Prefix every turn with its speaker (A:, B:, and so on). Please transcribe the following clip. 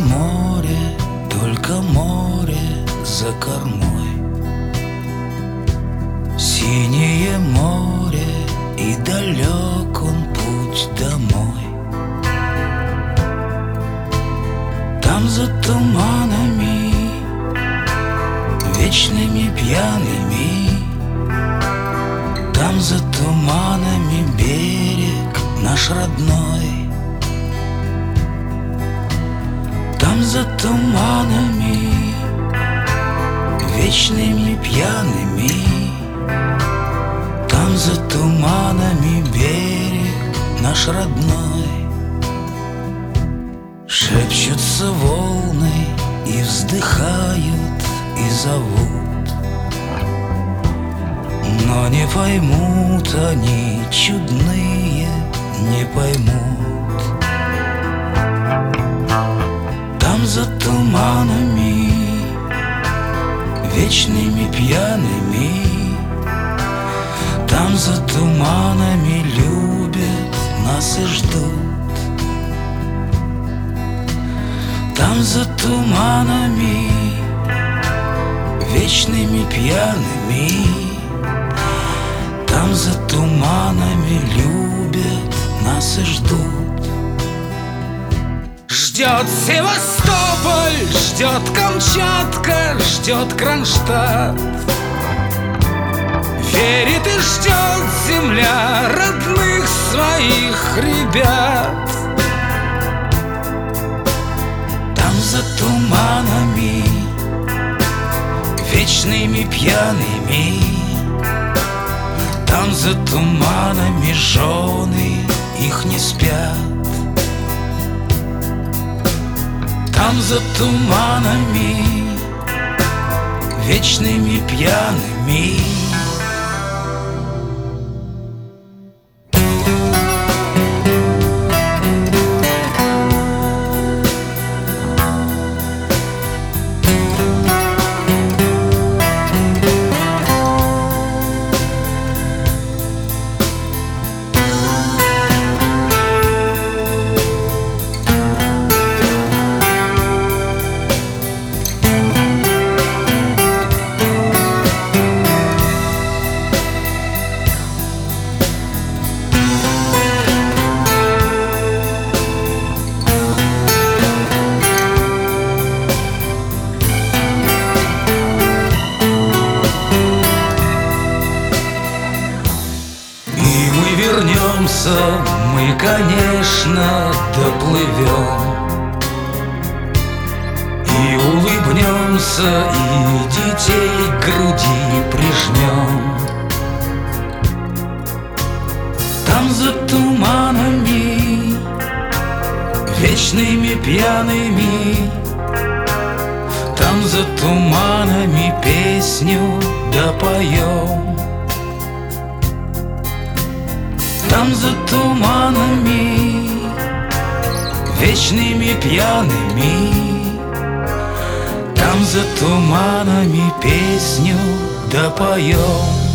A: только море за кормой. Синее море, и далек он путь домой. Там за туманами, вечными пьяными, там за туманами берег наш родной. Там за туманами, вечными пьяными, там за туманами берег наш родной. Шепчутся волны и вздыхают, и зовут, но не поймут они, чудные, не поймут. Там за туманами, вечными пьяными, там за туманами любят нас и ждут. Там за туманами, вечными пьяными, там за туманами любят нас и ждут.
B: Ждет Севастополь, ждет Камчатка, ждет Кронштадт. Верит и ждет земля родных своих ребят.
A: Там за туманами, вечными пьяными, там за туманами жены их не спят. Там за туманами, вечными пьяными. Мы, конечно, доплывем и улыбнемся, и детей к груди прижмем. Там за туманами, вечными пьяными, там за туманами песню допоем. Там за туманами, вечными пьяными, там за туманами песню допоем.